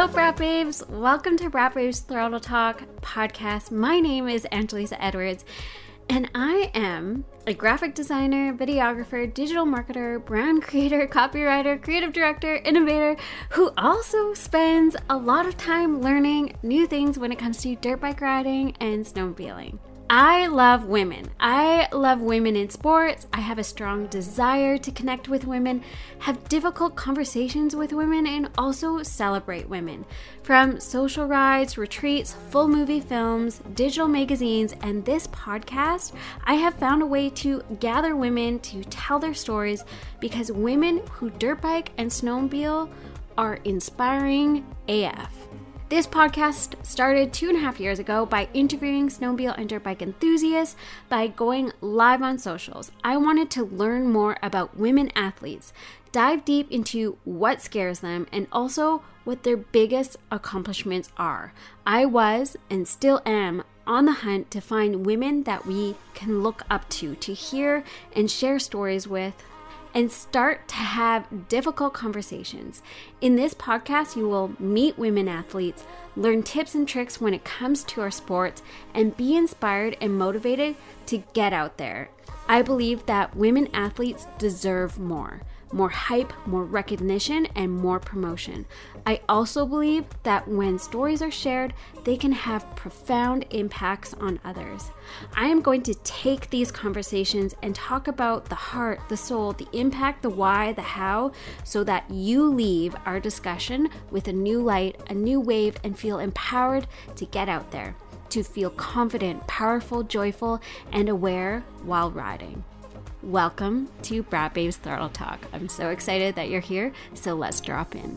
Hello, Brat Babes. Welcome to Brat Babes Throttle Talk podcast. My name is Angelisa Edwards, and I am a graphic designer, videographer, digital marketer, brand creator, copywriter, creative director, innovator, who also spends a lot of time learning new things when it comes to dirt bike riding and snowmobiling. I love women. I love women in sports. I have a strong desire to connect with women, have difficult conversations with women, and also celebrate women. From social rides, retreats, full movie films, digital magazines, and this podcast, I have found a way to gather women to tell their stories because women who dirt bike and snowmobile are inspiring AF. This podcast started 2.5 years ago by interviewing snowmobile and dirt bike enthusiasts by going live on socials. I wanted to learn more about women athletes, dive deep into what scares them, and also what their biggest accomplishments are. I was and still am on the hunt to find women that we can look up to hear and share stories with, and start to have difficult conversations. In this podcast, you will meet women athletes, learn tips and tricks when it comes to our sports, and be inspired and motivated to get out there. I believe that women athletes deserve more hype, more recognition, and more promotion. I also believe that when stories are shared, they can have profound impacts on others. I am going to take these conversations and talk about the heart, the soul, the impact, the why, the how, so that you leave our discussion with a new light, a new wave, and feel empowered to get out there, to feel confident, powerful, joyful, and aware while riding. Welcome to Brat Babes Throttle Talk. I'm so excited that you're here, so let's drop in.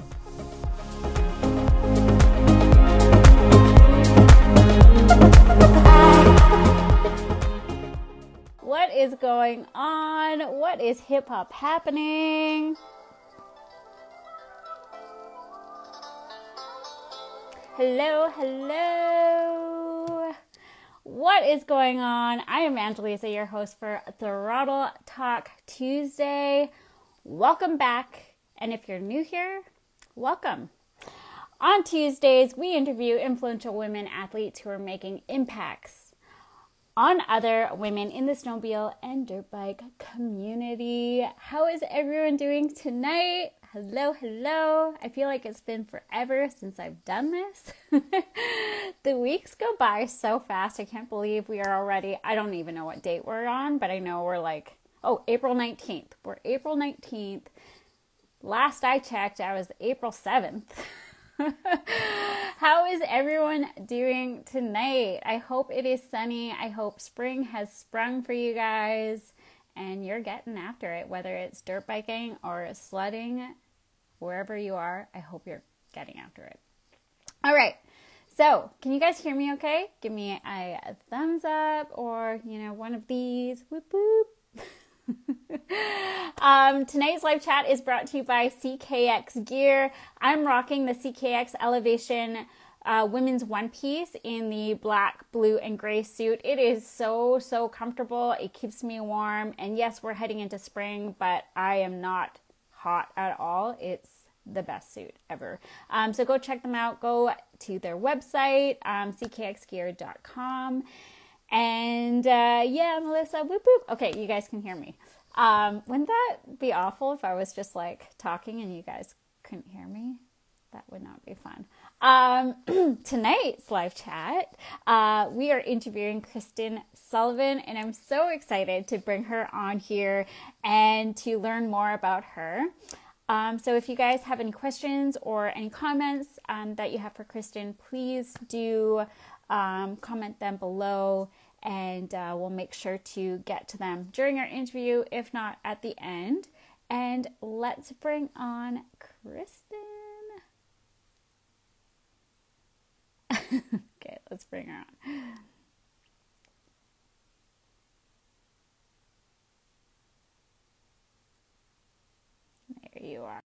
What is going on? What is hip hop happening? Hello, hello. What is going on? I am Angelisa, your host for Throttle Talk Tuesday. Welcome back. And if you're new here, welcome. On Tuesdays, we interview influential women athletes who are making impacts on other women in the snowmobile and dirt bike community. How is everyone doing tonight? Hello, hello. I feel like it's been forever since I've done this. The weeks go by so fast. I can't believe we are already, I don't even know what date we're on, but I know we're like, April 19th. We're April 19th. Last I checked, I was April 7th. How is everyone doing tonight? I hope it is sunny. I hope spring has sprung for you guys and you're getting after it, whether it's dirt biking or sledding, wherever you are. I hope you're getting after it. All right. So, can you guys hear me okay? Give me a thumbs up or, one of these. Whoop, whoop. Tonight's live chat is brought to you by CKX Gear. I'm rocking the CKX Elevation women's one piece in the black, blue, and gray suit. It is so comfortable. It keeps me warm. And yes, we're heading into spring, but I am not hot at all. It's the best suit ever. So go check them out. Go to their website, ckxgear.com. And Melissa, whoop whoop. Okay, you guys can hear me. Wouldn't that be awful if I was just like talking and you guys couldn't hear me? That would not be fun. Tonight's live chat, we are interviewing Kristen Sullivan, and I'm so excited to bring her on here and to learn more about her. So if you guys have any questions or any comments that you have for Kristen, please do comment them below, and we'll make sure to get to them during our interview, if not at the end. And let's bring on Kristen. Okay, let's bring her on. There you are.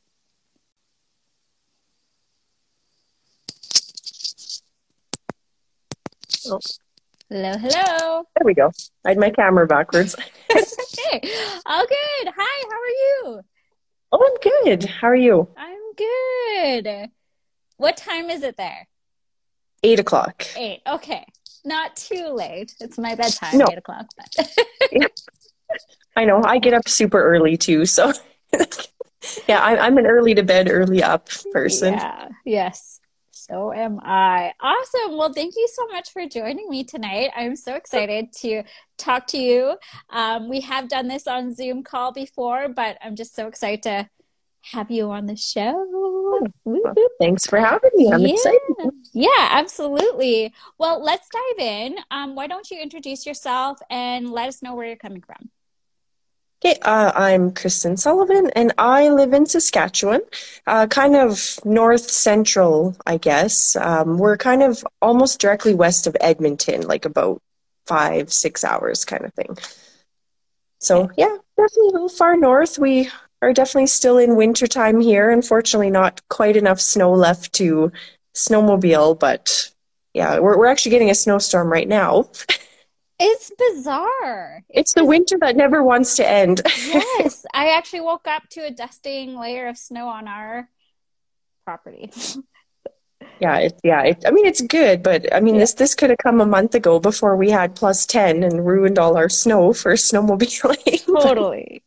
Oh. Hello, hello. There we go. I had my camera backwards. Okay. All good. Hi, how are you? Oh, I'm good. How are you? I'm good. What time is it there? 8 o'clock. 8. Okay. Not too late. It's my bedtime, No. 8 o'clock. But I know. I get up super early too. So yeah, I'm an early to bed, early up person. yeah, yes. So am I. Awesome. Well, thank you so much for joining me tonight. I'm so excited to talk to you. We have done this on Zoom call before, but I'm just so excited to have you on the show. Well, thanks for having me. I'm excited. Yeah, absolutely. Well, let's dive in. Why don't you introduce yourself and let us know where you're coming from? Okay, I'm Kristen Sullivan, and I live in Saskatchewan, kind of north central, I guess. We're kind of almost directly west of Edmonton, like about 5-6 hours kind of thing. So yeah, definitely a little far north. We are definitely still in wintertime here. Unfortunately, not quite enough snow left to snowmobile, but yeah, we're actually getting a snowstorm right now. It's bizarre. It's the winter that never wants to end. Yes, I actually woke up to a dusting layer of snow on our property. I mean, it's good, but I mean, this could have come a month ago before we had +10 and ruined all our snow for snowmobiling. Totally.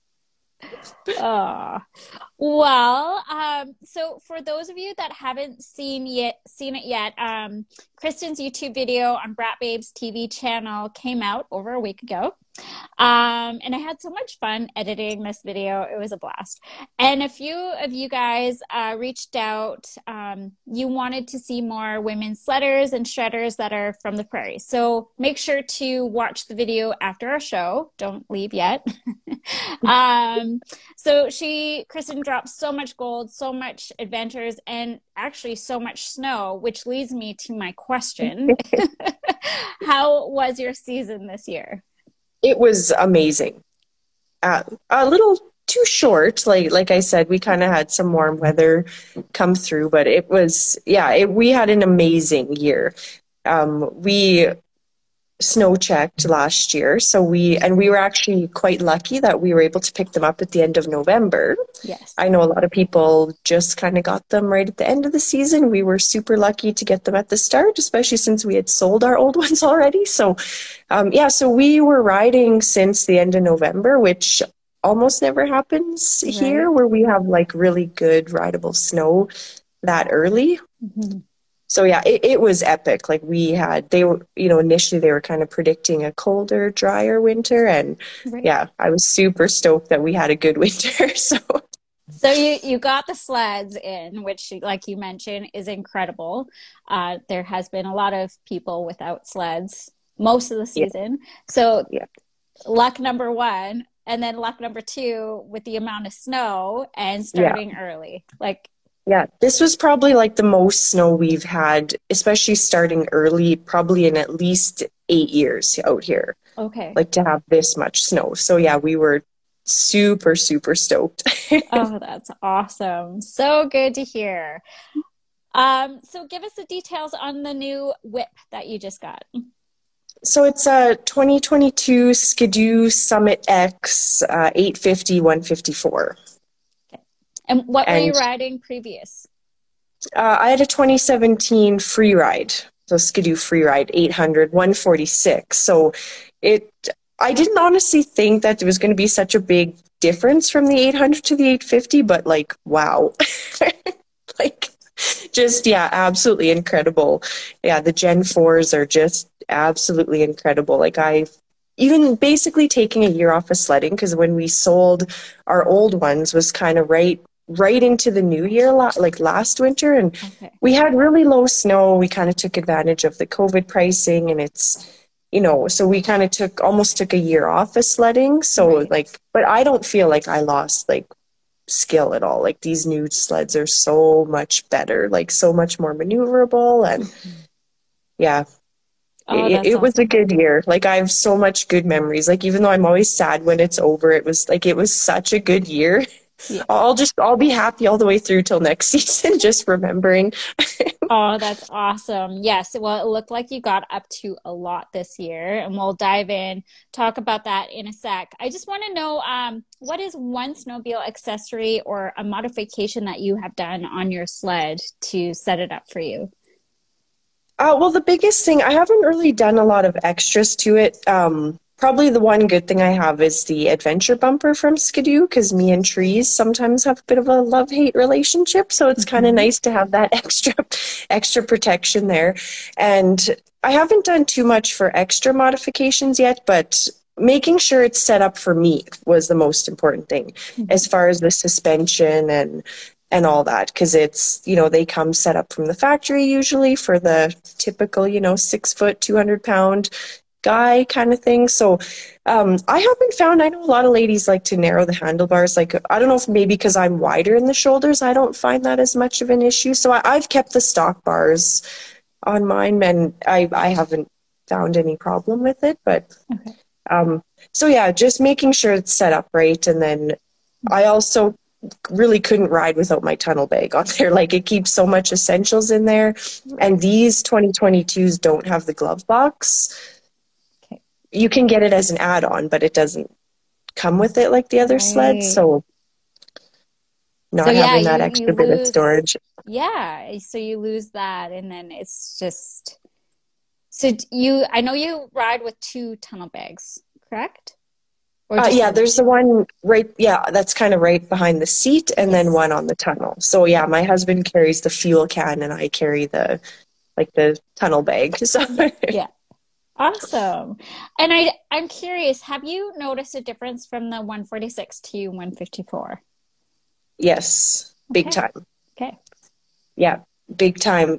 Well, so for those of you that haven't seen it yet, Kristen's YouTube video on Brat Babes TV channel came out over a week ago. And I had so much fun editing this video. It was a blast. And a few of you guys reached out. You wanted to see more women sledders and shredders that are from the prairie. So make sure to watch the video after our show. Don't leave yet. So Kristen dropped so much gold, so much adventures, and actually so much snow, which leads me to my question. How was your season this year? It was amazing. A little too short. Like I said, we kind of had some warm weather come through, but it was, we had an amazing year. We snow checked last year, so we were actually quite lucky that we were able to pick them up at the end of November. Yes. I know a lot of people just kind of got them right at the end of the season. We were super lucky to get them at the start, especially since we had sold our old ones already. So so we were riding since the end of November, which almost never happens here, where we have like really good rideable snow that early. Mm-hmm. So yeah, it was epic. Like initially they were kind of predicting a colder, drier winter, and I was super stoked that we had a good winter. So you got the sleds in, which, like you mentioned, is incredible. There has been a lot of people without sleds most of the season. So luck number one, and then luck number two with the amount of snow and starting early. Yeah, this was probably like the most snow we've had, especially starting early, probably in at least 8 years out here. Okay. Like to have this much snow. So yeah, we were super, super stoked. Oh, that's awesome. So good to hear. So give us the details on the new whip that you just got. So it's a 2022 Ski-Doo Summit X 850 154. And what were you riding previous? I had a 2017 Freeride, so Ski-Doo Freeride 800 146. So I didn't honestly think that there was going to be such a big difference from the 800 to the 850, but like, wow. Absolutely incredible. Yeah, the Gen 4s are just absolutely incredible. Like even basically taking a year off of sledding, because when we sold our old ones was kind of right into the new year, like last winter, and we had really low snow. We kind of took advantage of the COVID pricing, and it's, so we kind of almost took a year off of sledding. So but I don't feel like I lost like skill at all. Like these new sleds are so much better, like so much more maneuverable, and it was a good year. Like I have so much good memories. Like even though I'm always sad when it's over, it was such a good year. Yeah. I'll be happy all the way through till next season, just remembering Oh, that's awesome. Yes. Well, it looked like you got up to a lot this year, and we'll dive in, talk about that in a sec. I just want to know, what is one snowmobile accessory or a modification that you have done on your sled to set it up for you? Well, the biggest thing, I haven't really done a lot of extras to it. Probably the one good thing I have is the adventure bumper from Skidoo, because me and trees sometimes have a bit of a love-hate relationship. So it's kind of Hmm. nice to have that extra protection there. And I haven't done too much for extra modifications yet, but making sure it's set up for me was the most important thing as far as the suspension and all that, because it's, they come set up from the factory usually for the typical, 6 foot, 200 pound guy kind of thing. So I haven't found, I know a lot of ladies like to narrow the handlebars. Like, I don't know if maybe because I'm wider in the shoulders, I don't find that as much of an issue. So I've kept the stock bars on mine, and I haven't found any problem with it. But Okay. um, so yeah, just making sure it's set up right. And then I also really couldn't ride without my tunnel bag on there. Like, it keeps so much essentials in there. And these 2022s don't have the glove box. Okay. You can get it as an add-on, but it doesn't come with it like the other sleds. Right. So So not yeah, having that you extra bit of lose, storage. yeah, so you lose that, and then it's just so you I know you ride with two tunnel bags, correct? Or just Yeah, one? there's the one right, yeah, that's kind of right behind the seat, and then Yes. one on the tunnel. So yeah, my husband carries the fuel can and I carry the tunnel bag. So Yeah. Awesome. And I'm curious, have you noticed a difference from the 146 to 154? yes, big Okay. time. Okay. Yeah, big time.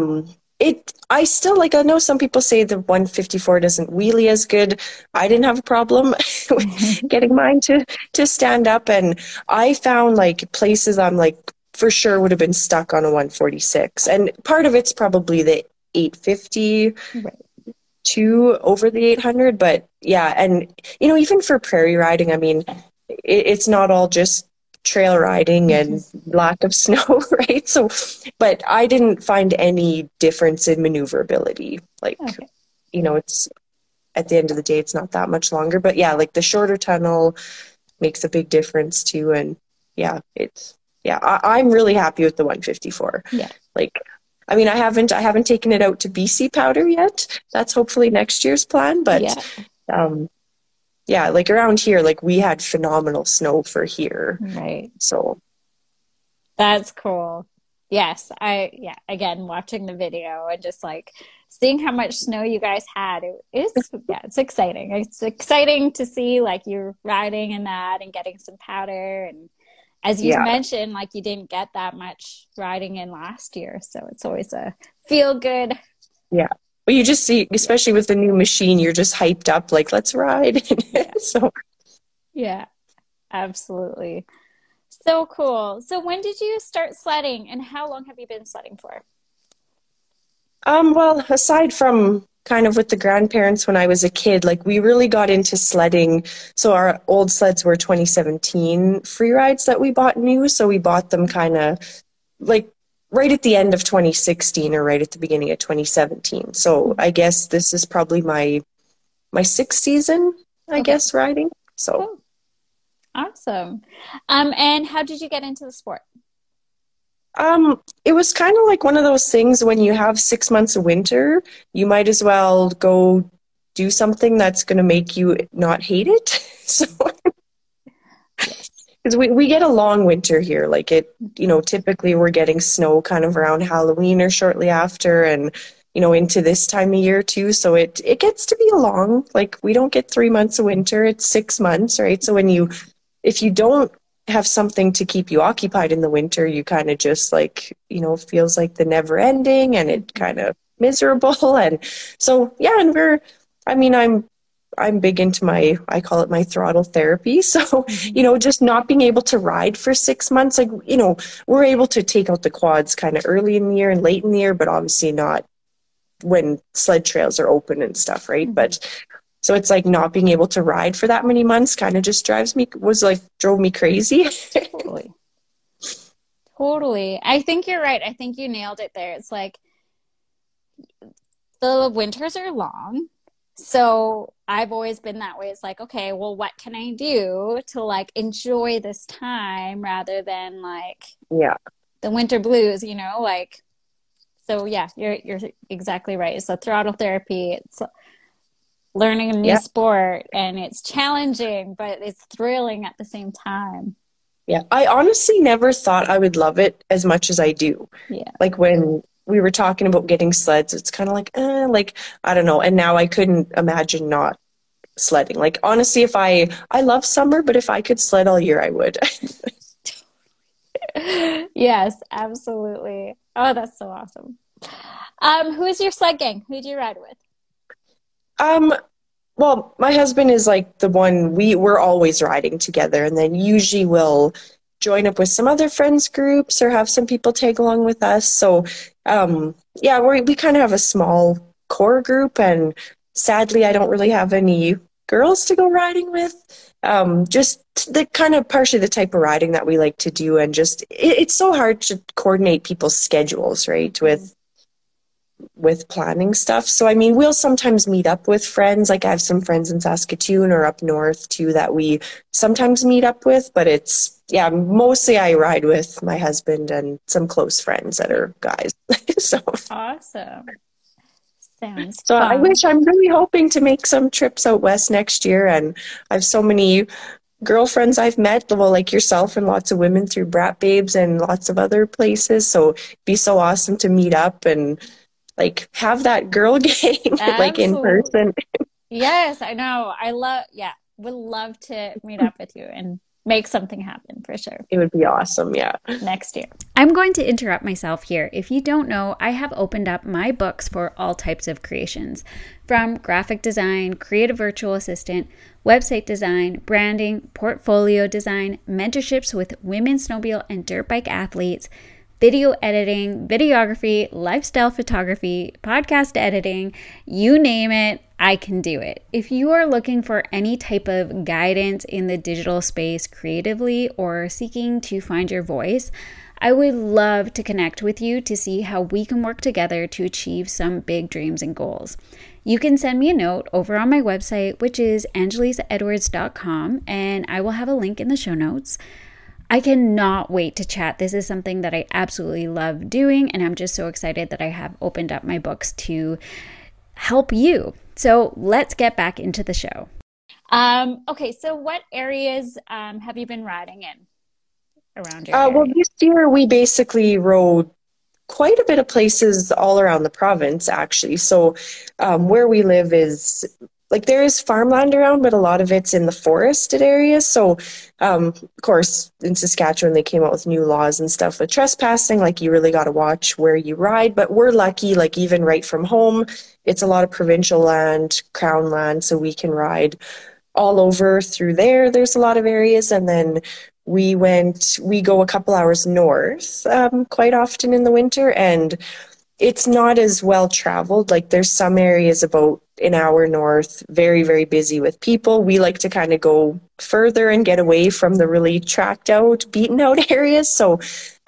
I still like, I know some people say the 154 doesn't wheelie as good. I didn't have a problem with getting mine to stand up, and I found like places I'm like for sure would have been stuck on a 146. And part of it's probably the 850 Right. over the 800, but yeah, and even for prairie riding, I mean, it's not all just trail riding and lack of snow, right? So, but I didn't find any difference in maneuverability. Like, Okay. it's at the end of the day, it's not that much longer, but yeah, like the shorter tunnel makes a big difference too. And yeah, I'm really happy with the 154. Yeah. Like, I mean, I haven't taken it out to BC powder yet. That's hopefully next year's plan, but Yeah. um, yeah, like around here, like we had phenomenal snow for here. Right. So That's cool. Yes, yeah, again, watching the video and just like seeing how much snow you guys had, yeah, it's exciting. It's exciting to see like you're riding in that and getting some powder. And as you yeah, mentioned, like you didn't get that much riding in last year. So it's always a feel good. yeah. But you just see, Yeah. especially with the new machine, you're just hyped up, like, let's ride. Yeah. So, Yeah, absolutely. So cool. So when did you start sledding and how long have you been sledding for? well, aside from kind of with the grandparents when I was a kid, like we really got into sledding. So our old sleds were 2017 free rides that we bought new. So we bought them kind of like right at the end of 2016 or right at the beginning of 2017. So I guess this is probably my sixth season, I Okay, guess, riding. So cool. Awesome. And how did you get into the sport? it was kind of like one of those things when you have 6 months of winter, you might as well go do something that's going to make you not hate it. So, Yes. because we get a long winter here, like typically we're getting snow kind of around Halloween or shortly after, and into this time of year too. So it gets to be a long, like we don't get 3 months of winter, it's 6 months, right? So if you don't have something to keep you occupied in the winter, you kind of just like, feels like the never ending and it kind of miserable. And so, yeah, and I mean, I'm big into I call it my throttle therapy. So, Hmm. just not being able to ride for 6 months, like, we're able to take out the quads kind of early in the year and late in the year, but obviously not when sled trails are open and stuff, right? Hmm. But so it's like not being able to ride for that many months kind of just drove me crazy. Totally. Totally. I think you're right. I think you nailed it there. It's like the winters are long. So I've always been that way. It's like, okay, well, what can I do to like enjoy this time rather than like Yeah. the winter blues, you know, like so yeah, you're exactly right. It's a throttle therapy. It's learning a new Yeah. sport and it's challenging, but it's thrilling at the same time. Yeah. I honestly never thought I would love it as much as I do. Yeah. Like when we were talking about getting sleds, it's kind of like, I don't know. And now I couldn't imagine not sledding. Like, honestly, I love summer, but if I could sled all year, I would. Yes, absolutely. Oh, that's so awesome. Who's your sled gang? Who do you ride with? Um, well, my husband is like the one we're always riding together, and then usually we'll join up with some other friends groups or have some people tag along with us. So, yeah, we kind of have a small core group, and sadly, I don't really have any girls to go riding with. Just the kind of partially the type of riding that we like to do, and just it's so hard to coordinate people's schedules, right? With planning stuff. So, I mean, we'll sometimes meet up with friends. Like I have some friends in Saskatoon or up north too that we sometimes meet up with, but it's, yeah, mostly I ride with my husband and some close friends that are guys. So, Awesome. Sounds so fun. I'm really hoping to make some trips out west next year. And I have so many girlfriends I've met, well, like yourself and lots of women through Brat Babes and lots of other places. So it'd be so awesome to meet up and like have that girl gang like in Absolutely. person. Yes, I know. Yeah, would love to meet up with you and make something happen for sure It would be awesome. Yeah. next year. I'm going to interrupt myself here. If you don't know, I have opened up my books for all types of creations, from graphic design, creative virtual assistant, website design, branding, portfolio design, mentorships with women snowmobile and dirt bike athletes, video editing, videography, lifestyle photography, podcast editing, you name it, I can do it. If you are looking for any type of guidance in the digital space creatively or seeking to find your voice, I would love to connect with you to see how we can work together to achieve some big dreams and goals. You can send me a note over on my website, which is angelisaedwards.com, and I will have a link in the show notes. I cannot wait to chat. This is something that I absolutely love doing, and I'm just so excited that I have opened up my books to help you. So let's get back into the show. Okay, so what areas have you been riding in around your area? Well, this year we basically rode quite a bit of places all around the province, actually. So where we live is like there is farmland around, but a lot of it's in the forested areas. So, of course, in Saskatchewan, they came out with new laws and stuff with trespassing. Like you really got to watch where you ride. But we're lucky, like even right from home, it's a lot of provincial land, crown land, so we can ride all over through there. There's a lot of areas. And then we go a couple hours north quite often in the winter, and it's not as well traveled. Like there's some areas about an hour north, very, very busy with people. We like to kind of go further and get away from the really tracked out, beaten out areas. So,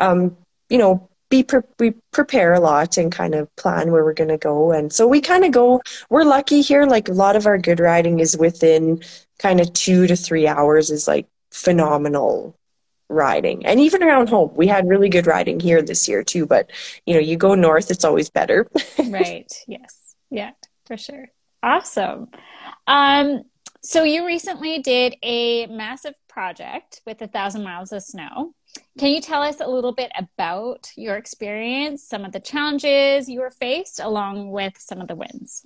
you know, we prepare a lot and kind of plan where we're going to go. And so we kind of go, we're lucky here. Like a lot of our good riding is within kind of 2 to 3 hours is like phenomenal riding. And even around home, we had really good riding here this year too. But, you know, you go north, it's always better. Right. Yes. Yeah, for sure. Awesome. So you recently did a massive project with 1,000 miles of snow. Can you tell us a little bit about your experience, some of the challenges you were faced, along with some of the wins?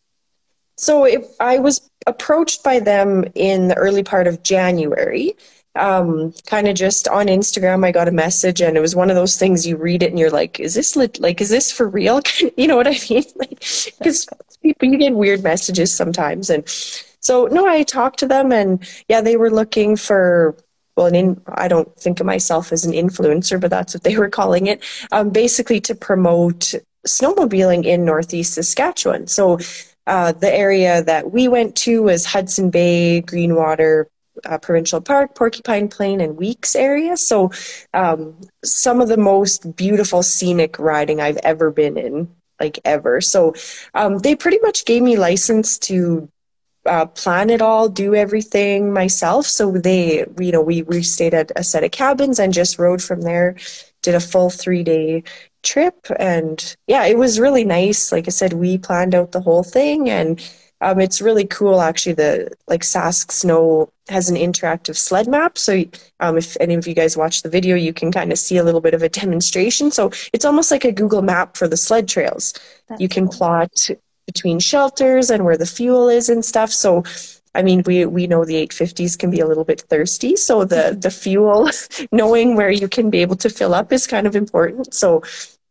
So I was approached by them in the early part of January. Kind of just on Instagram, I got a message, and it was one of those things you read it and you're like, is this for real? You know what I mean? Like, because people, you get weird messages sometimes. And so, no, I talked to them, and yeah, they were looking for, well, I don't think of myself as an influencer, but that's what they were calling it, basically to promote snowmobiling in Northeast Saskatchewan. So the area that we went to was Hudson Bay, Greenwater, Provincial Park, Porcupine Plain, and Weeks area. So some of the most beautiful scenic riding I've ever been in, like ever. So they pretty much gave me license to plan it all, do everything myself. So we stayed at a set of cabins and just rode from there, did a full 3-day trip. And yeah, it was really nice. Like I said, we planned out the whole thing, and it's really cool. Actually, Sask Snow has an interactive sled map. So if any of you guys watch the video, you can kind of see a little bit of a demonstration. So it's almost like a Google map for the sled trails. You can plot between shelters and where the fuel is and stuff. So, I mean, we know the 850s can be a little bit thirsty. So the fuel, knowing where you can be able to fill up is kind of important. So,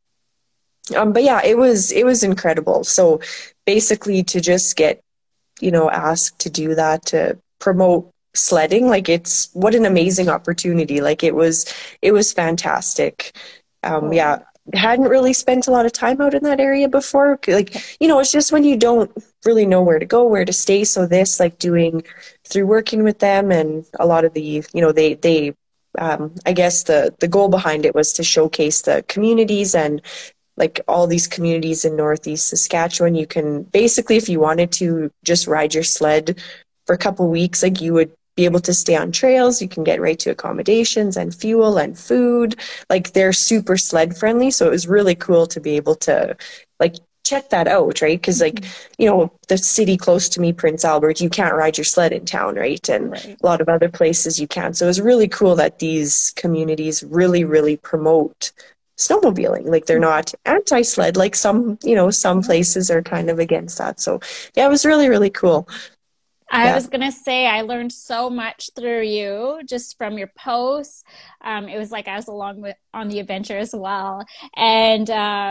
but yeah, it was incredible. So basically to just get, asked to do that, to promote sledding, like what an amazing opportunity. Like it was fantastic. Yeah. Hadn't really spent a lot of time out in that area before. Like, it's just when you don't really know where to go, where to stay. So this, like doing through working with them, and a lot of the, they I guess the goal behind it was to showcase the communities, and like all these communities in Northeast Saskatchewan, you can basically, if you wanted to just ride your sled for a couple of weeks, like you would be able to stay on trails. You can get right to accommodations and fuel and food. Like they're super sled friendly. So it was really cool to be able to like check that out, right? Because like, the city close to me, Prince Albert, you can't ride your sled in town, right? And a lot of other places you can. So it was really cool that these communities really, really promote snowmobiling. Like they're not anti-sled, like some places are kind of against that. So yeah, it was really, really cool. I was going to say, I learned so much through you just from your posts. It was like I was on the adventure as well. And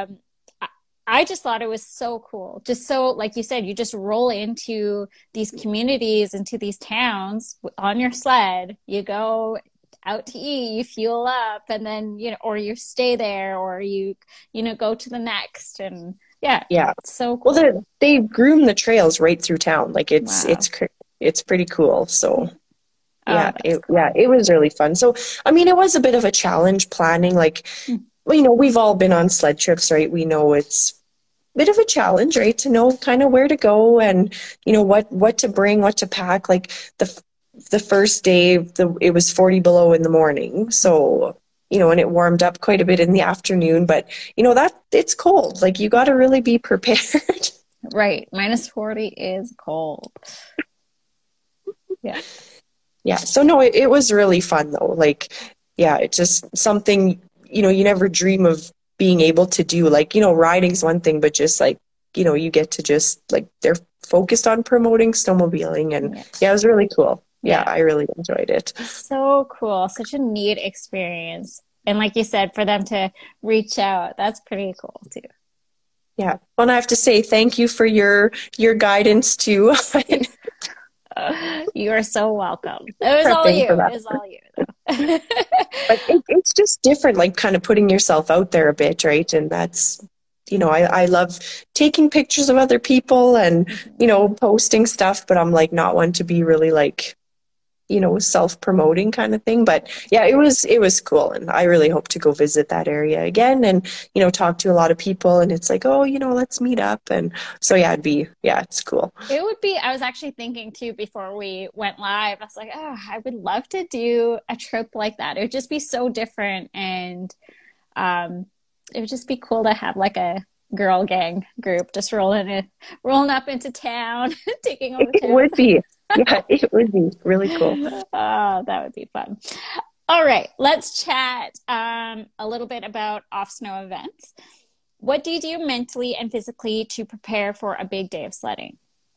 I just thought it was so cool. Just so, like you said, you just roll into these communities, into these towns on your sled. You go out to eat, you fuel up, and then, or you stay there, or you go to the next. And yeah, it's so cool. Well, they groom the trails right through town. Like it's pretty cool. So it was really fun. So I mean, it was a bit of a challenge planning. Like, we've all been on sled trips, right? We know it's a bit of a challenge, right? To know kind of where to go, and what to bring, what to pack. Like the first day, it was 40 below in the morning. So and it warmed up quite a bit in the afternoon, but that it's cold. Like you got to really be prepared. Right. -40 is cold. Yeah. Yeah. So no, it was really fun though. Like, yeah, it's just something, you never dream of being able to do. Like, riding's one thing, but just like, you get to just like, they're focused on promoting snowmobiling, and it was really cool. Yeah, I really enjoyed it. So cool. Such a neat experience. And like you said, for them to reach out, that's pretty cool too. Yeah. Well, and I have to say thank you for your guidance too. You are so welcome. It was all you. It was all you. But it's just different, like kind of putting yourself out there a bit, right? And that's, I love taking pictures of other people and, posting stuff, but I'm like not one to be really like, self-promoting kind of thing. But yeah, it was cool. And I really hope to go visit that area again and, talk to a lot of people. And it's like, oh, let's meet up. And so yeah, it's cool. It would be, I was actually thinking too, before we went live, I was like, oh, I would love to do a trip like that. It would just be so different. And it would just be cool to have like a girl gang group just rolling up into town, taking over town. It would be. Yeah, it would be really cool. Oh, that would be fun. All right, let's chat a little bit about off snow events. What do you do mentally and physically to prepare for a big day of sledding?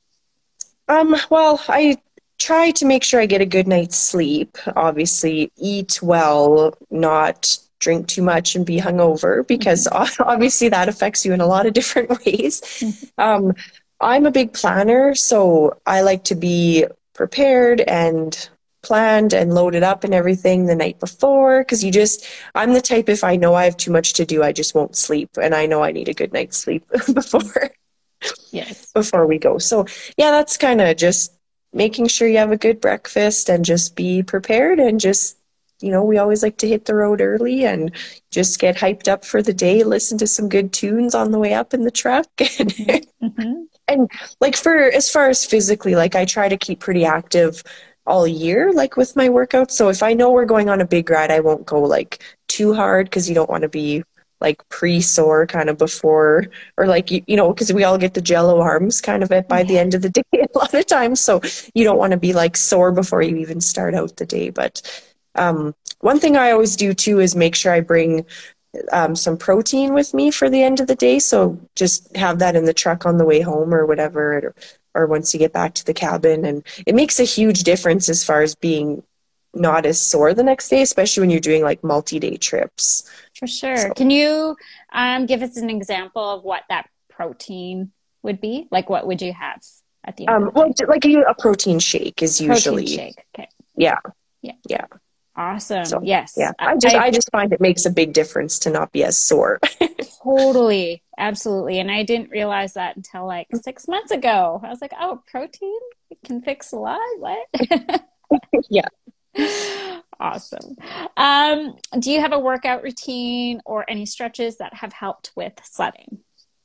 Well, I try to make sure I get a good night's sleep. Obviously, eat well, not drink too much and be hungover, because obviously that affects you in a lot of different ways. I'm a big planner, so I like to be prepared and planned and loaded up and everything the night before, because I'm the type, if I know I have too much to do, I just won't sleep, and I know I need a good night's sleep before we go. So yeah, that's kind of just making sure you have a good breakfast and just be prepared and just, we always like to hit the road early and just get hyped up for the day, listen to some good tunes on the way up in the truck. And like as far as physically, like I try to keep pretty active all year, like with my workouts. So if I know we're going on a big ride, I won't go like too hard because you don't want to be like pre-sore kind of before, or like, because we all get the jello arms kind of by the end of the day a lot of times. So you don't want to be like sore before you even start out the day. But one thing I always do too is make sure I bring some protein with me for the end of the day. So just have that in the truck on the way home or whatever, or once you get back to the cabin. And it makes a huge difference as far as being not as sore the next day, especially when you're doing like multi-day trips. For sure. So, can you give us an example of what that protein would be? Like what would you have at the end of the day? Like a protein shake is usually. Protein shake. Okay. Yeah. Awesome. So, yes. Yeah. I just find it makes a big difference to not be as sore. Totally. Absolutely. And I didn't realize that until like 6 months ago. I was like, oh, protein can fix a lot. What? Yeah. Awesome. Do you have a workout routine or any stretches that have helped with sledding?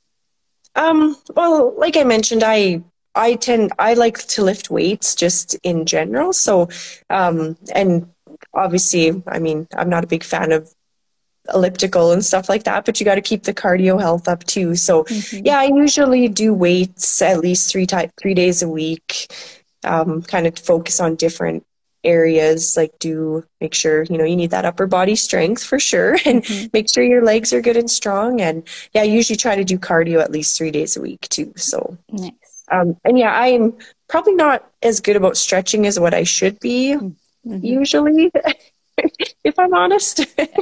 Well, like I mentioned, I like to lift weights just in general. So, and obviously, I mean, I'm not a big fan of elliptical and stuff like that, but you got to keep the cardio health up too. So yeah, I usually do weights at least 3 days a week, kind of focus on different areas, like make sure, you need that upper body strength for sure, and make sure your legs are good and strong. And yeah, I usually try to do cardio at least 3 days a week too. So nice. And yeah, I'm probably not as good about stretching as what I should be usually, if I'm honest.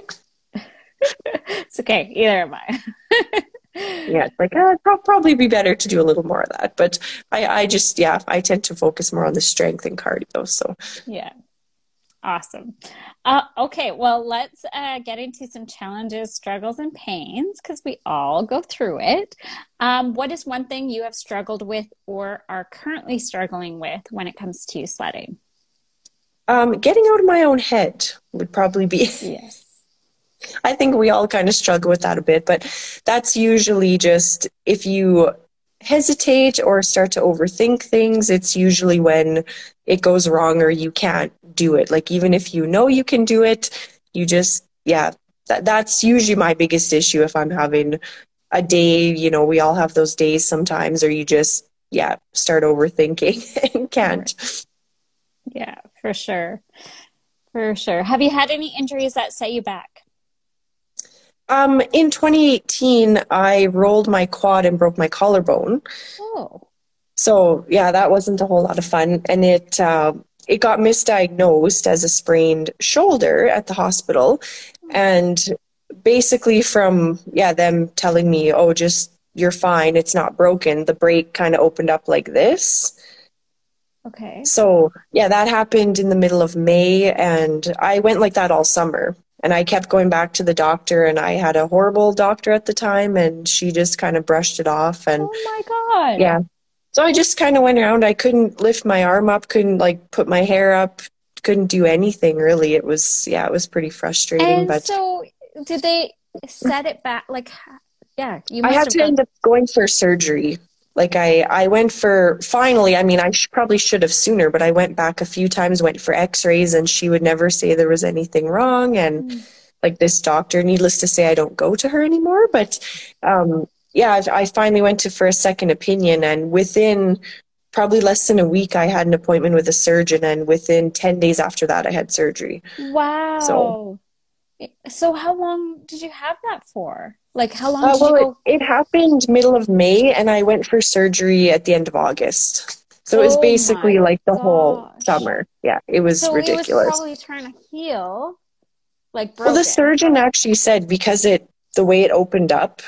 It's okay. Either am I. Yeah, it's like it'd probably be better to do a little more of that. But I tend to focus more on the strength and cardio. So yeah, awesome. Okay, well, let's get into some challenges, struggles, and pains because we all go through it. What is one thing you have struggled with or are currently struggling with when it comes to sledding? Getting out of my own head would probably be. Yes. I think we all kind of struggle with that a bit, but that's usually just if you hesitate or start to overthink things, it's usually when it goes wrong or you can't do it. Like even if you know you can do it, you just, that's usually my biggest issue if I'm having a day, we all have those days sometimes, or you just, start overthinking and can't. Yeah, for sure. For sure. Have you had any injuries that set you back? In 2018, I rolled my quad and broke my collarbone. Oh. So yeah, that wasn't a whole lot of fun. And it got misdiagnosed as a sprained shoulder at the hospital. And basically from, them telling me, oh, just, you're fine, it's not broken, the break kind of opened up like this. Okay. So yeah, that happened in the middle of May, and I went like that all summer. And I kept going back to the doctor, and I had a horrible doctor at the time, and she just kind of brushed it off. And oh my God. Yeah. So I just kind of went around. I couldn't lift my arm up, couldn't like put my hair up, couldn't do anything really. It was pretty frustrating. And but so did they set it back? Like, yeah, you must I had to end up going for surgery. Like I went for, finally, I mean, I probably should have sooner, but I went back a few times, went for x-rays, and she would never say there was anything wrong. And like this doctor, needless to say, I don't go to her anymore. But I finally went for a second opinion, and within probably less than a week, I had an appointment with a surgeon, and within 10 days after that, I had surgery. Wow. So how long did you have that for? Like how long did you go? It happened middle of May, and I went for surgery at the end of August. So it was basically like the whole summer. Yeah, it was ridiculous. So it was probably trying to heal, like broken. Well, the surgeon actually said because the way it opened up,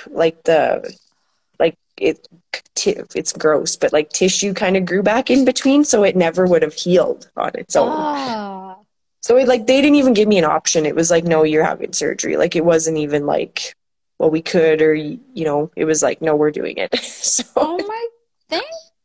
it's gross, but like tissue kind of grew back in between, so it never would have healed on its own. So they didn't even give me an option. It was like, no, you're having surgery. Like it wasn't even like, well, we could, or it was like, no, we're doing it. So oh my,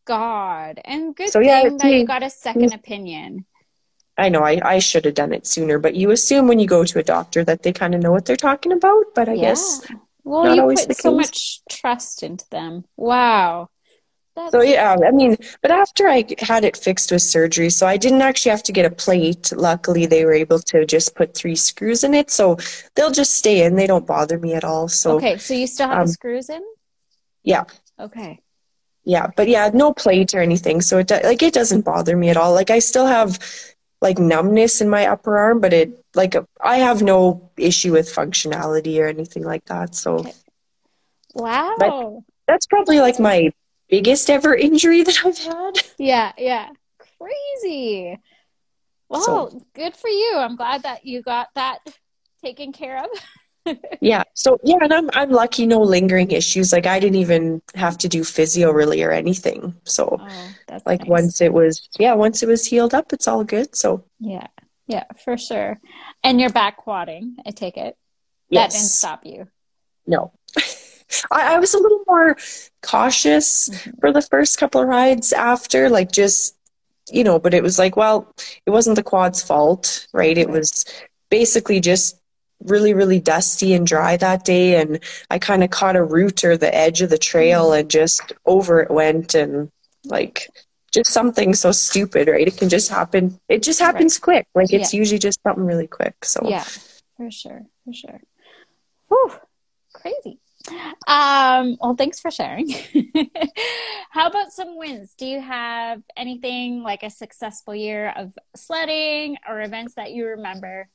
God. And good So yeah, thing that you got a second opinion. I know I should have done it sooner, but you assume when you go to a doctor that they kind of know what they're talking about, but I Yeah. guess Well, not you always put the so case. much trust into them. Wow. So That's yeah, I mean, but after I had it fixed with surgery, so I didn't actually have to get a plate. Luckily, they were able to just put 3 screws in it, so they'll just stay in. They don't bother me at all. So okay. So you still have the um, screws in? yeah, Okay. yeah, but yeah, no plate or anything. So like it doesn't bother me at all. Like I still have like numbness in my upper arm, but I have no issue with functionality or anything like that. So Okay. but Wow. that's probably like my biggest ever injury that I've had. Yeah, yeah. Crazy. So Well, good for you. I'm glad that you got that taken care of. yeah. So yeah, and I'm lucky no lingering issues. Like I didn't even have to do physio really or anything. So Oh, that's like nice. once it was healed up, it's all good. So Yeah, yeah, for sure. And you're back quadding, I take it. That didn't yes. stop you. No. I was a little more cautious Mhm. for the first couple of rides after, like just, but it was like, well, it wasn't the quad's fault, right? It Right, was basically just really, really dusty and dry that day. And I kind of caught a root or the edge of the trail mm, and just over it went. And like, just something so stupid, right? It can just happen. It just right. happens quick. Like, Yeah, it's usually just something really quick. So, yeah, for sure, for sure. Whew, crazy. Well, thanks for sharing. How about some wins? Do you have anything like a successful year of sledding or events that you remember?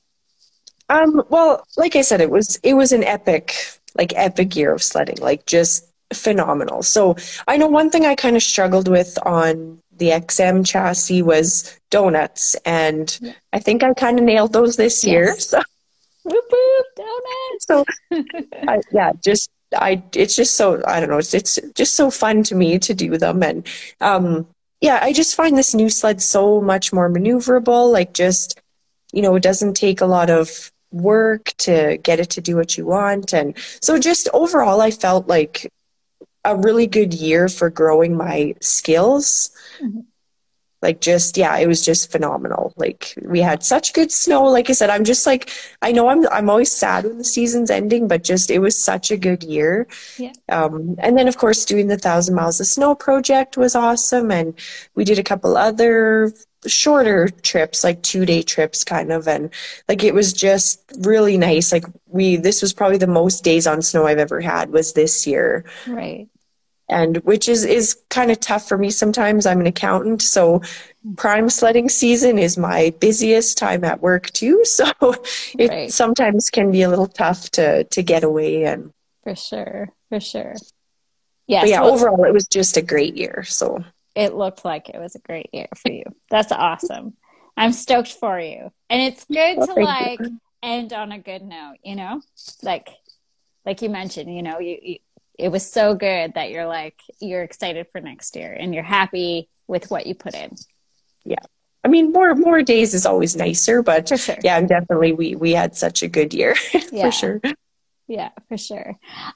well, like I said, it was an epic year of sledding, like just phenomenal. So I know one thing I kind of struggled with on the XM chassis was donuts, and Yeah. I think I kind of nailed those this year. Yes. Whoop whoop, donuts. So yeah, it's just so I don't know, it's just so fun to me to do them, and yeah, I just find this new sled so much more maneuverable. Like just it doesn't take a lot of work to get it to do what you want. And so just overall, I felt like a really good year for growing my skills. Mhm. Like just, yeah, it was just phenomenal. Like we had such good snow. Like I said, I'm just like, I know I'm always sad when the season's ending, but just, it was such a good year. Yeah. And then, of course, doing the 1,000 Miles of Snow project was awesome. And we did a couple other shorter trips, like 2-day trips kind of. And like, it was just really nice. Like this was probably the most days on snow I've ever had was this year. Right. And which is kind of tough for me sometimes. I'm an accountant. So prime sledding season is my busiest time at work too. So it Right. sometimes can be a little tough to get away. And For sure. For sure. but Yes. yeah, Well, overall, it was just a great year. So, it looked like it was a great year for you. That's awesome. I'm stoked for you. And it's good well, to thank like you. end on a good note, Like you mentioned, it was so good that you're excited for next year and you're happy with what you put in. Yeah. I mean, more days is always nicer, but For sure. yeah, I'm definitely we had such a good year for Yeah. sure. Yeah, for sure.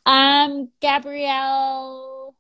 Gabrielle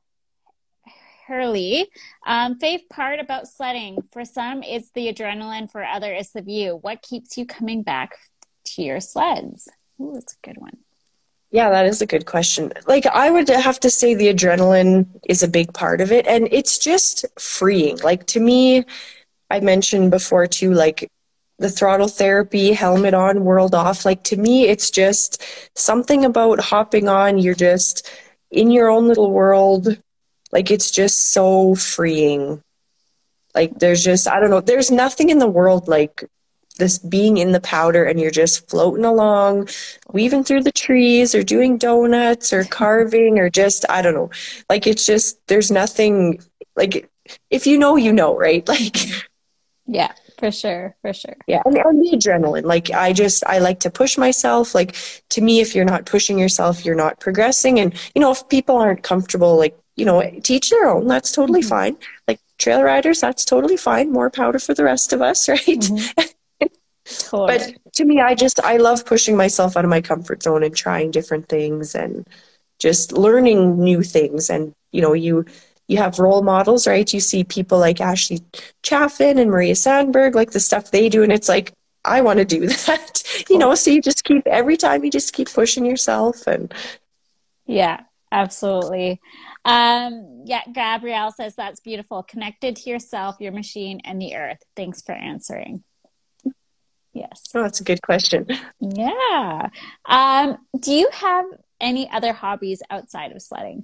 Hurley, fave part about sledding. For some, it's the adrenaline. For other, it's the view. What keeps you coming back to your sleds? Ooh, that's a good one. Yeah, that is a good question. Like, I would have to say the adrenaline is a big part of it, and it's just freeing. Like, to me, I mentioned before too, like the throttle therapy, helmet on, world off. Like, to me, it's just something about hopping on. You're just in your own little world. Like, it's just so freeing. Like, there's just, I don't know, there's nothing in the world like this being in the powder and you're just floating along, weaving through the trees or doing donuts or carving or just, I don't know. Like, it's just, there's nothing, like, if you know, right? Like, Yeah, for sure, for sure. yeah. And the adrenaline. Like, I like to push myself. Like, to me, if you're not pushing yourself, you're not progressing. And, if people aren't comfortable, like, teach their own, that's totally Mm-hmm. fine. Like, trail riders, that's totally fine. More powder for the rest of us, right? Mm-hmm. But Totally. to me, I love pushing myself out of my comfort zone and trying different things and just learning new things. And, you have role models, right? You see people like Ashley Chaffin and Maria Sandberg, like the stuff they do, and it's like, I want to do that, so you just keep, every time you just keep pushing yourself. And Yeah, absolutely. Yeah, Gabrielle says that's beautiful. Connected to yourself, your machine, and the earth. Thanks for answering. Yes. oh, that's a good question. Yeah. Do you have any other hobbies outside of sledding?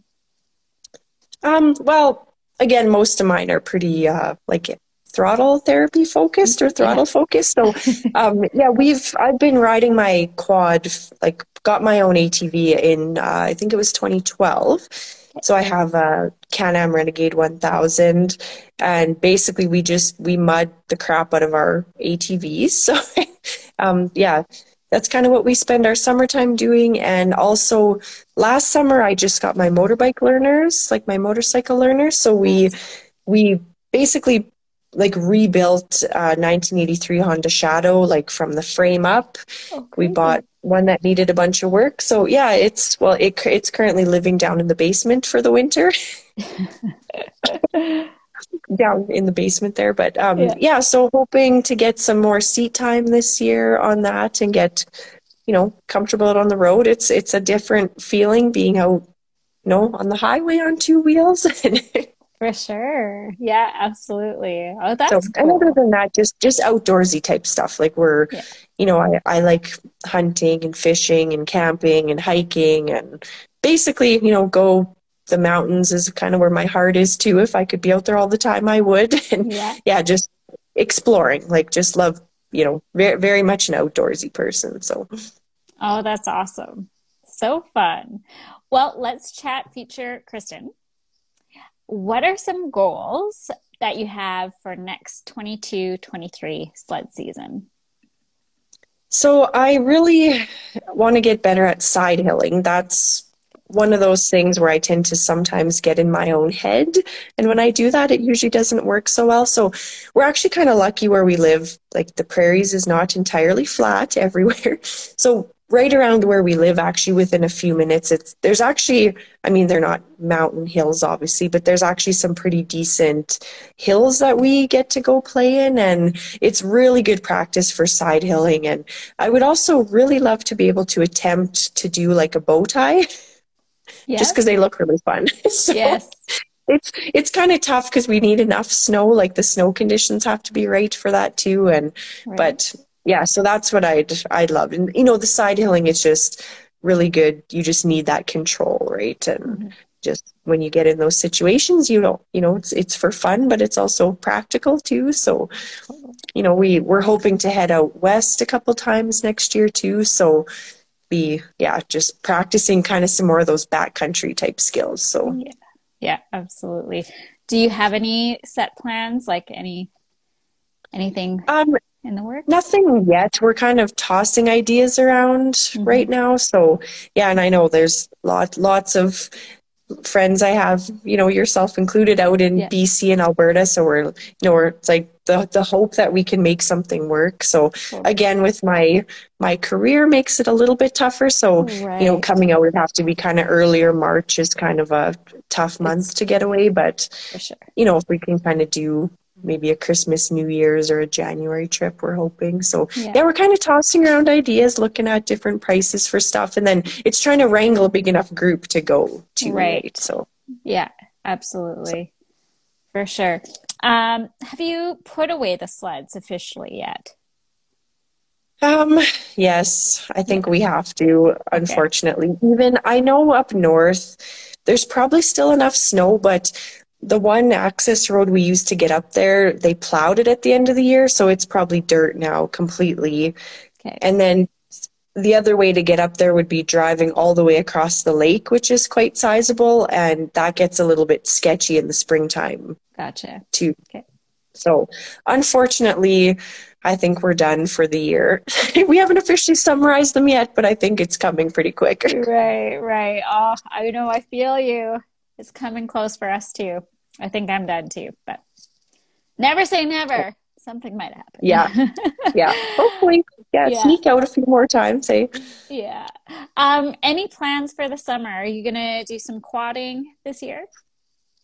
Well, again, most of mine are pretty like throttle therapy focused or Yeah. throttle focused. So, yeah, I've been riding my quad, like got my own ATV in I think it was 2012. So I have a Can-Am Renegade 1000, and basically we mud the crap out of our ATVs. So, yeah, that's kind of what we spend our summertime doing. And also last summer I just got my motorbike learners, like my motorcycle learners. So we basically like rebuilt a 1983 Honda Shadow, like from the frame up. Oh, We crazy. bought one that needed a bunch of work. So yeah, it's currently living down in the basement for the winter. Down in the basement there. But Yeah. yeah, so hoping to get some more seat time this year on that and get, comfortable out on the road. It's a different feeling being out, on the highway on two wheels. For sure. Yeah, absolutely. Oh, So, that's and other cool. than that, just outdoorsy type stuff. Like Yeah. I like hunting and fishing and camping and hiking, and basically, go the mountains is kind of where my heart is too. If I could be out there all the time, I would. And Yeah. yeah, just exploring, like just love, very, very much an outdoorsy person. So, Oh, that's awesome. So fun. Well, let's chat future Kristen. What are some goals that you have for next 22-23 sled season? so I really want to get better at side hilling. That's one of those things where I tend to sometimes get in my own head. And when I do that, it usually doesn't work so well. So we're actually kind of lucky where we live. Like the prairies is not entirely flat everywhere. So right around where we live, actually within a few minutes, there's actually, I mean, they're not mountain hills, obviously, but there's actually some pretty decent hills that we get to go play in. And it's really good practice for side hilling. And I would also really love to be able to attempt to do like a bow tie. Just Yes. because they look really fun. So Yes. it's kind of tough because we need enough snow. Like the snow conditions have to be right for that too. And Right. but yeah, so that's what I'd love. And the side hilling is just really good. You just need that control, right? And just when you get in those situations, it's for fun, but it's also practical too. So we're hoping to head out west a couple times next year too. So just practicing kind of some more of those backcountry type skills. So Yeah, absolutely. Do you have any set plans, like anything in the works? Nothing yet. We're kind of tossing ideas around right now. So yeah, and I know there's lots of friends I have, yourself included, out in BC and Alberta. So it's like the hope that we can make something work. So again, with my career makes it a little bit tougher. So, coming out would have to be kind of earlier. March is kind of a tough month to get away. But, For sure. if we can kind of do maybe a Christmas, New Year's, or a January trip, we're hoping. So we're kind of tossing around ideas, looking at different prices for stuff. And then it's trying to wrangle a big enough group to go to. Right. So yeah, absolutely. For sure. Have you put away the sleds officially yet? Yes, I think we have to, unfortunately. Even I know up north, there's probably still enough snow, but the one access road we used to get up there, they plowed it at the end of the year, so it's probably dirt now completely. Okay. And then the other way to get up there would be driving all the way across the lake, which is quite sizable, and that gets a little bit sketchy in the springtime. Gotcha. Too. Okay. So, unfortunately, I think we're done for the year. We haven't officially summarized them yet, but I think it's coming pretty quick. Right. Oh, I know, I feel you. It's coming close for us too. I think I'm done too, but never say never. Something might happen. Yeah. Hopefully. Yeah, sneak out a few more times, eh? Yeah. Any plans for the summer? Are you going to do some quadding this year?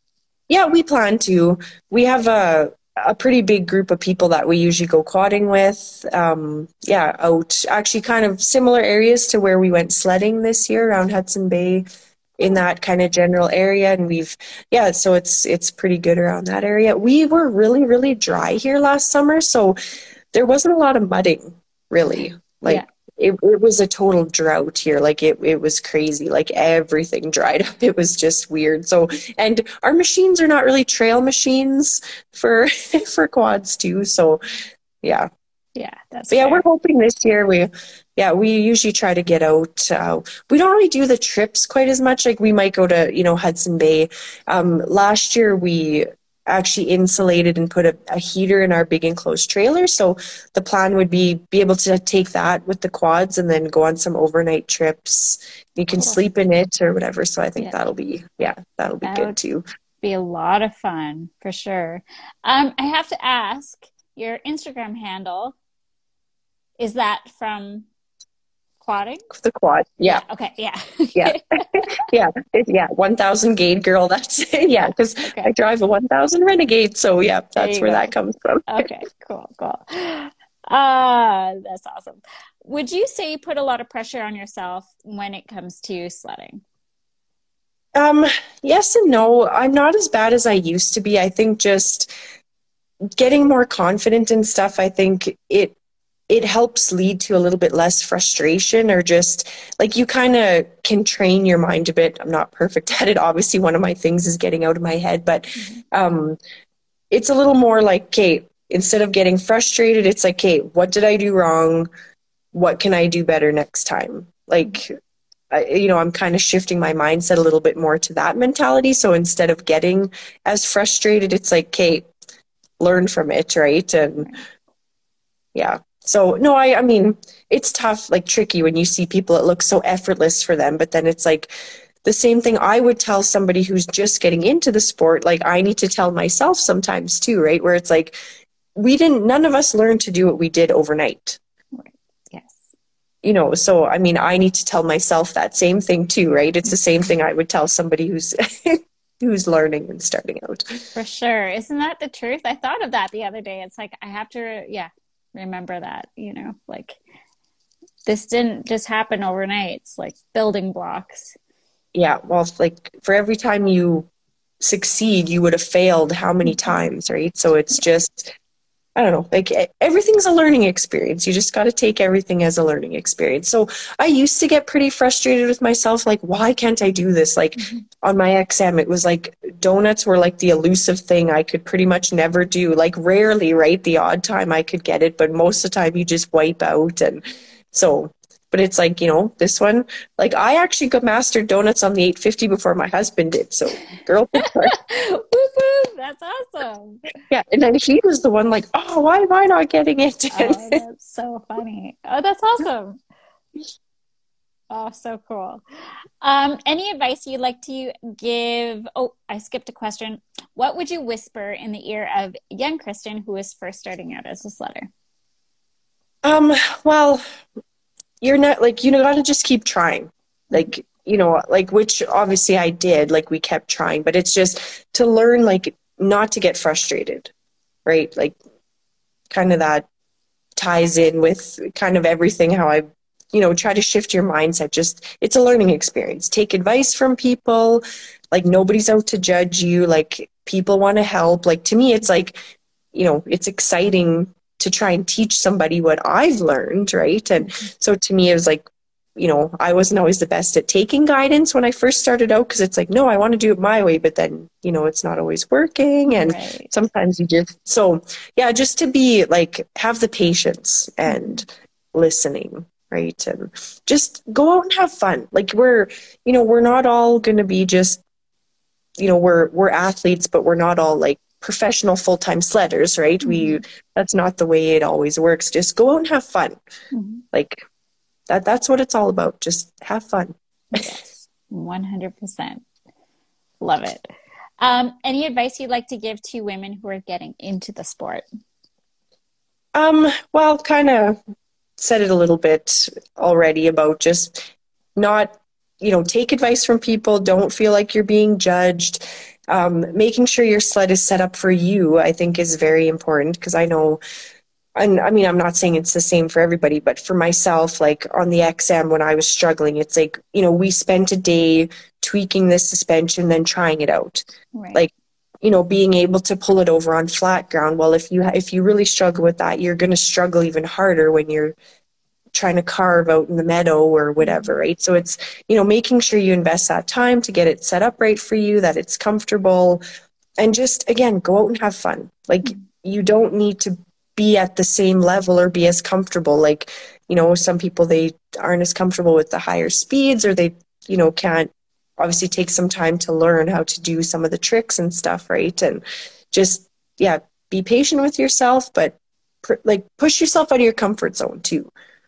Yeah, we plan to. We have a pretty big group of people that we usually go quadding with. Yeah, out actually kind of similar areas to where we went sledding this year around Hudson Bay in that kind of general area. And yeah, so it's pretty good around that area. We were really, really dry here last summer, so there wasn't a lot of mudding, really. Like, Yeah. it was a total drought here. Like it was crazy. Like everything dried up. It was just weird. So, and our machines are not really trail machines for for quads too. So, yeah. Yeah, that's But yeah, fair. we're hoping this year we usually try to get out. We don't really do the trips quite as much. Like we might go to, Hudson Bay. Last year we actually insulated and put a heater in our big enclosed trailer. So the plan would be able to take that with the quads and then go on some overnight trips. You can Cool. sleep in it or whatever. So I think Yeah, that'll be that good would too. be a lot of fun for sure. I have to ask, your Instagram handle, is that from quadding? The quad. Yeah, Yeah. okay, yeah. Yeah. Yeah, 1000 Gate girl. That's yeah, because I Okay, drive a 1000 Renegade, so yeah, there that's you where that go. comes from. Okay, cool. That's awesome. Would you say you put a lot of pressure on yourself when it comes to sledding? Um, yes and no. I'm not as bad as I used to be. I think just getting more confident in stuff. I think it helps lead to a little bit less frustration, or just like you kind of can train your mind a bit. I'm not perfect at it. Obviously, one of my things is getting out of my head, but Mhm. um, it's a little more like, okay, instead of getting frustrated, it's like, okay, what did I do wrong? What can I do better next time? Like, I'm kind of shifting my mindset a little bit more to that mentality. So instead of getting as frustrated, it's like, okay, learn from it, right? And Right. yeah. So no, I mean, it's tough, like tricky when you see people, it looks so effortless for them, but then it's like the same thing I would tell somebody who's just getting into the sport, like I need to tell myself sometimes too, right? Where it's like, none of us learned to do what we did overnight. Right. Yes. So I mean, I need to tell myself that same thing too, right? It's the same thing I would tell somebody who's who's learning and starting out. For sure. Isn't that the truth? I thought of that the other day. It's like I have to, yeah, remember that, like this didn't just happen overnight. It's like building blocks. Yeah, well, like for every time you succeed, you would have failed how many Mhm. times, right? So it's Yeah. just, I don't know, like everything's a learning experience. You just got to take everything as a learning experience. So I used to get pretty frustrated with myself, like, why can't I do this? Like Mhm. on my XM, it was like donuts were like the elusive thing I could pretty much never do. Like rarely, right? The odd time I could get it, but most of the time you just wipe out. And so, but it's like, this one, like I actually got mastered donuts on the 850 before my husband did. So girl, Whoop, whoop. That's awesome. yeah, and then he was the one like, oh, why am I not getting it? Oh, that's so funny. Oh, that's awesome. Oh, so cool. Any advice you'd like to give? Oh, I skipped a question. What would you whisper in the ear of young Kristen who is first starting out as a sledder? um, well, you're not like, got to just keep trying. Like, like which obviously I did, like we kept trying, but it's just to learn, like not to get frustrated, right? Like kind of that ties in with kind of everything how I try to shift your mindset. Just it's a learning experience. Take advice from people. Like nobody's out to judge you. Like people want to help. Like to me it's like, it's exciting to try and teach somebody what I've learned, right? And Mhm. so to me it was like, I wasn't always the best at taking guidance when I first started out, because it's like, no, I want to do it my way, but then, it's not always working. And Right. sometimes you just, so yeah, just to be like, have the patience and Mhm. listening, right? And just go out and have fun. Like we're not all going to be just, we're athletes, but we're not all like professional full-time sledders, right? Mhm. That's not the way it always works. Just go out and have fun. Mhm. Like, that's what it's all about. Just have fun. Yes, 100%. Love it. Any advice you'd like to give to women who are getting into the sport? Well, kind of said it a little bit already about just not, take advice from people. Don't feel like you're being judged. Making sure your sled is set up for you, I think, is very important, because I know, and I mean, I'm not saying it's the same for everybody, but for myself, like on the XM, when I was struggling, it's like, we spent a day tweaking the suspension, then trying it out. Right. Like, being able to pull it over on flat ground. Well, if you really struggle with that, you're going to struggle even harder when you're trying to carve out in the meadow or whatever, right? So it's, making sure you invest that time to get it set up right for you, that it's comfortable, and just, again, go out and have fun. Like, you don't need to be at the same level or be as comfortable. Like, some people, they aren't as comfortable with the higher speeds, or they, can't obviously take some time to learn how to do some of the tricks and stuff, right? And just, yeah, be patient with yourself, but push yourself out of your comfort zone too.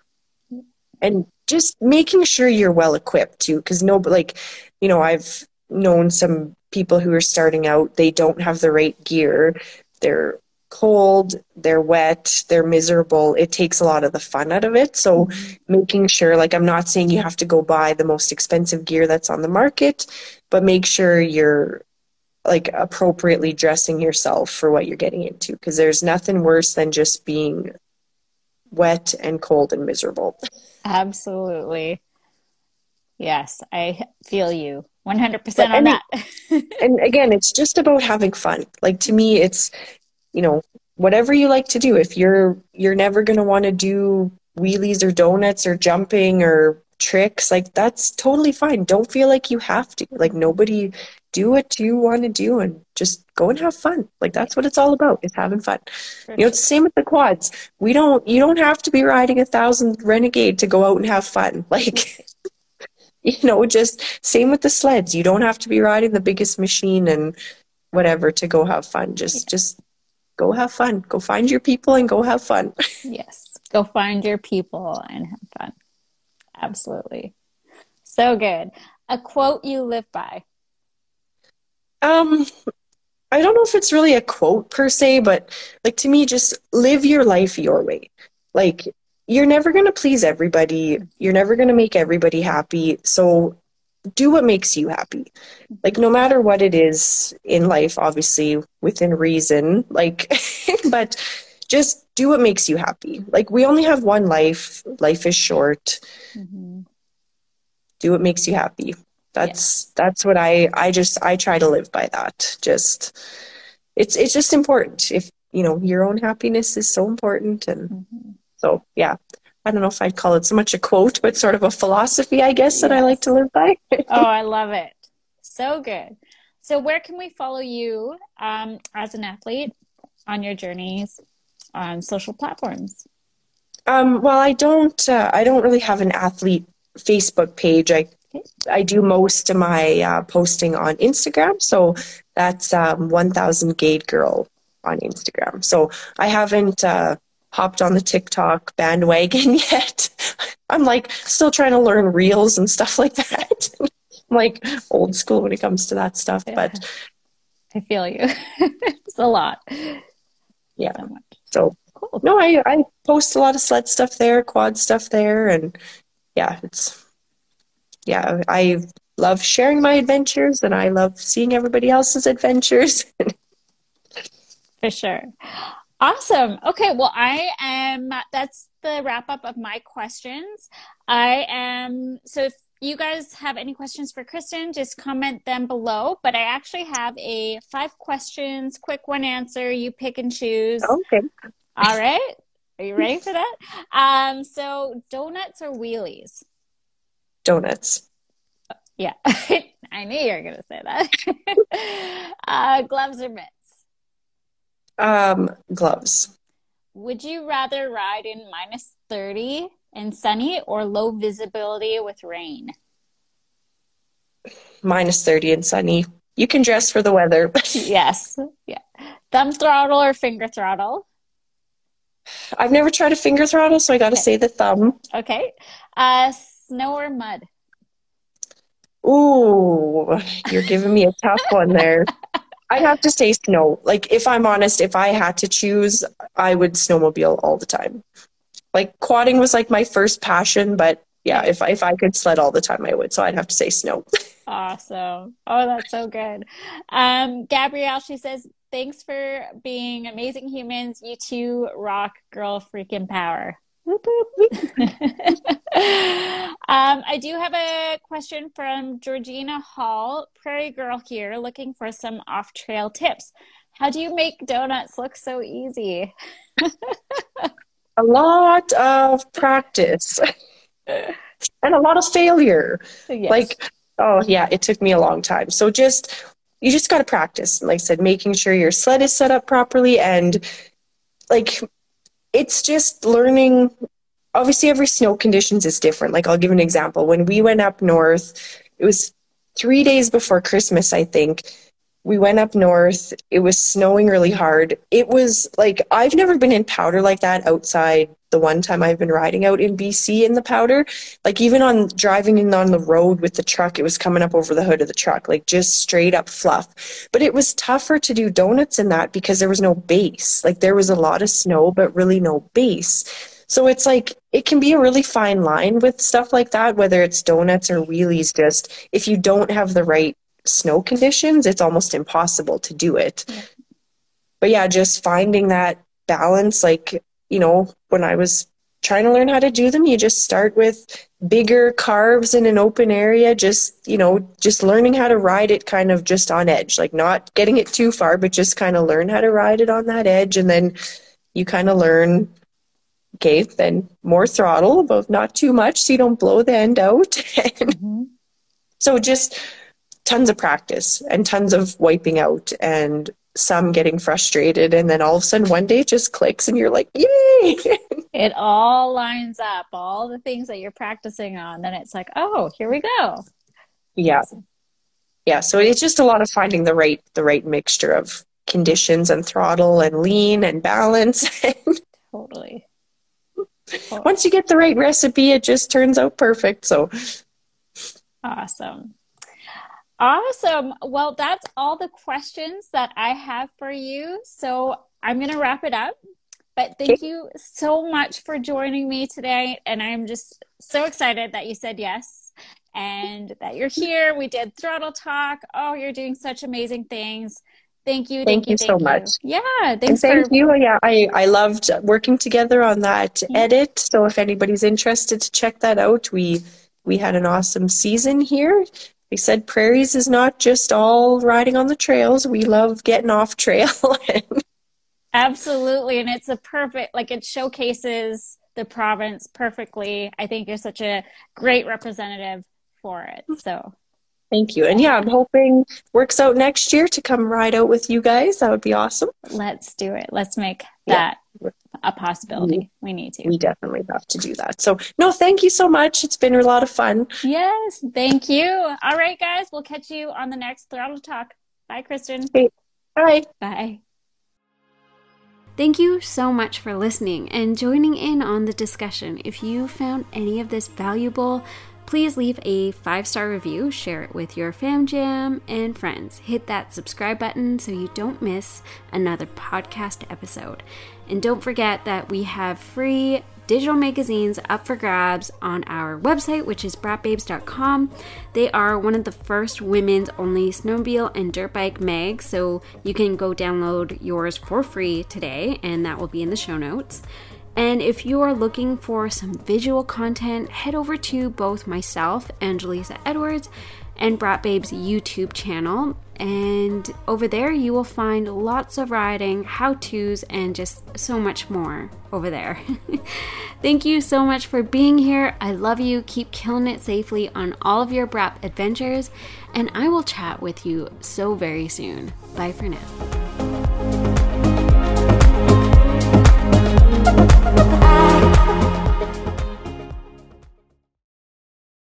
And just making sure you're well equipped too, because I've known some people who are starting out, they don't have the right gear. They're cold, they're wet, they're miserable. It takes a lot of the fun out of it. So making sure, like, I'm not saying you have to go buy the most expensive gear that's on the market, but make sure you're like appropriately dressing yourself for what you're getting into, because there's nothing worse than just being wet and cold and miserable. Absolutely. Yes, I feel you 100% on that. And again, it's just about having fun. Like, to me, it's, whatever you like to do. If you're never going to want to do wheelies or donuts or jumping or tricks, like, that's totally fine. Don't feel like you have to. Like, nobody, do what you want to do and just go and have fun. Like, that's what it's all about, is having fun. It's the same with the quads. You don't have to be riding 1,000 Renegade to go out and have fun. Like, just same with the sleds. You don't have to be riding the biggest machine and whatever to go have fun. Just go have fun. Go find your people and go have fun. Yes. Go find your people and have fun. Absolutely. So good. A quote you live by? I don't know if it's really a quote per se, but like, to me, just live your life your way. Like, you're never going to please everybody. You're never going to make everybody happy. So do what makes you happy. Like, no matter what it is in life, obviously within reason, like, but just do what makes you happy. Like, we only have one life. Life is short. Do what makes you happy. That's what I try to live by that. Just, it's just important. If, your own happiness is so important. And so, yeah, I don't know if I'd call it so much a quote, but sort of a philosophy, I guess, that I like to live by. Oh, I love it. So good. So where can we follow you as an athlete on your journeys on social platforms? Well, I don't really have an athlete Facebook page. I do most of my posting on Instagram. So that's 1000 Gade Girl on Instagram. So I haven't hopped on the TikTok bandwagon yet. I'm like still trying to learn reels and stuff like that. I'm like old school when it comes to that stuff. Yeah. But I feel you. It's a lot. Yeah. So cool. No, I post a lot of sled stuff there, quad stuff there, and I love sharing my adventures, and I love seeing everybody else's adventures. For sure. Awesome. Okay. Well, that's the wrap up of my questions. So if you guys have any questions for Kristen, just comment them below. But I actually have a 5 questions, quick one answer. You pick and choose. Okay. All right. Are you ready for that? So donuts or wheelies? Donuts. Yeah. I knew you were going to say that. Gloves or mitts? Gloves. Would you rather ride in -30 and sunny or low visibility with rain? -30 and sunny. You can dress for the weather. Yes. Yeah. Thumb throttle or finger throttle? I've never tried a finger throttle, so I got to say the thumb. Okay. Snow or mud? Ooh, you're giving me a tough one there. I'd have to say snow. Like, if I'm honest, if I had to choose, I would snowmobile all the time. Like, quadding was like my first passion, but yeah, if I could sled all the time, I would. So I'd have to say snow. Awesome. Oh, that's so good. Gabrielle, she says, thanks for being amazing humans. You two rock, girl freaking power. I do have a question from Georgina Hall, Prairie Girl here, looking for some off-trail tips. How do you make donuts look so easy? A lot of practice and a lot of failure. Yes. Like, oh yeah, it took me a long time. So you just got to practice. Like I said, making sure your sled is set up properly, and like, it's just learning. Obviously, every snow conditions is different. Like, I'll give an example. When we went up north, it was 3 days before Christmas, I think. We went up north. It was snowing really hard. It was like, I've never been in powder like that outside the one time I've been riding out in BC in the powder. Like, even on driving in on the road with the truck, it was coming up over the hood of the truck, like just straight up fluff. But it was tougher to do donuts in that because there was no base. Like, there was a lot of snow, but really no base. So it's like, it can be a really fine line with stuff like that, whether it's donuts or wheelies. Just if you don't have the right snow conditions, it's almost impossible to do it. Yeah. But yeah, just finding that balance. Like, when I was trying to learn how to do them, you just start with bigger carves in an open area, just learning how to ride it kind of just on edge, like not getting it too far, but just kind of learn how to ride it on that edge. And then you kind of learn, okay, then more throttle, but not too much so you don't blow the end out. Mm-hmm. So just tons of practice and tons of wiping out and some getting frustrated. And then all of a sudden one day it just clicks and you're like, yay! It all lines up, all the things that you're practicing on. Then it's like, oh, here we go. Yeah. Awesome. Yeah. So it's just a lot of finding the right mixture of conditions and throttle and lean and balance. Totally. Once you get the right recipe, it just turns out perfect. So awesome. Well, that's all the questions that I have for you. So I'm going to wrap it up. But thank you so much for joining me today. And I'm just so excited that you said yes and that you're here. We did Throttle Talk. Oh, you're doing such amazing things. Thank you. Thank you so much. Yeah. Thanks. Thank you. Yeah. I loved working together on that edit. So if anybody's interested to check that out, we had an awesome season here. They said Prairies is not just all riding on the trails. We love getting off trail. Absolutely. And it's it showcases the province perfectly. I think you're such a great representative for it. So thank you. And yeah, I'm hoping works out next year to come ride out with you guys. That would be awesome. Let's do it. Let's make that a possibility. We need to. We definitely have to do that. So no, thank you so much. It's been a lot of fun. Yes. Thank you. All right, guys. We'll catch you on the next Throttle Talk. Bye, Kristen. Okay. Bye. Bye. Thank you so much for listening and joining in on the discussion. If you found any of this valuable, please leave a 5-star review, share it with your fam jam and friends. Hit that subscribe button so you don't miss another podcast episode. And don't forget that we have free digital magazines up for grabs on our website, which is bratbabes.com. They are one of the first women's only snowmobile and dirt bike mags, so you can go download yours for free today, and that will be in the show notes. And if you are looking for some visual content, head over to both myself, Angelisa Edwards, and Brat Babe's YouTube channel. And over there you will find lots of riding, how-tos, and just so much more over there. Thank you so much for being here. I love you. Keep killing it safely on all of your Brat adventures. And I will chat with you so very soon. Bye for now.